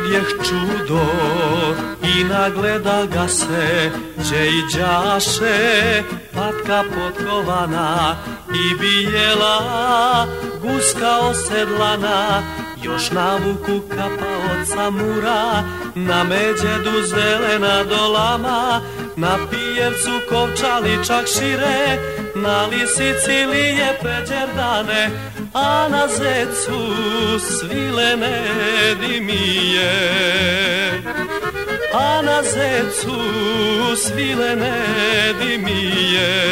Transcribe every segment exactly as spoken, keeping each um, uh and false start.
bijeh čudo i nagleda ga se, đe i đaše, patka potkovana i bijela guska osedlana, još na vuku kapa od samura, na Međedu zelena dolama, na Pijevcu kovčali čak šire, na Lisici lijepe đerdane, a na Zecu svilene dimije. A na Zecu svilene dimije.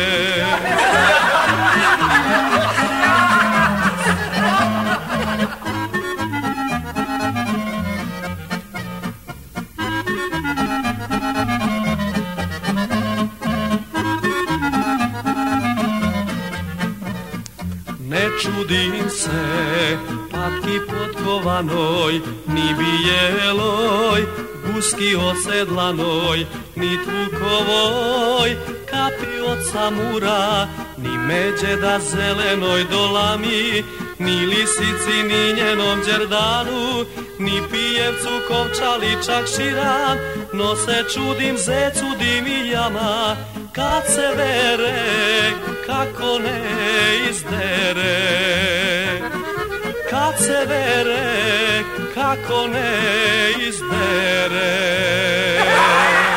Ne čudim se patki potkovanoj, ni bijeloj guski osedlanoj, ni tvukovoj kapi od samura, ni Međeda zelenoj dolami, ni Lisici ni njenom đerdanu, ni Pijevcu kovčali čak širan, no se čudim Zecu dimijama, kad se vere kako ne izdere. Kad se vere kako ne izdere.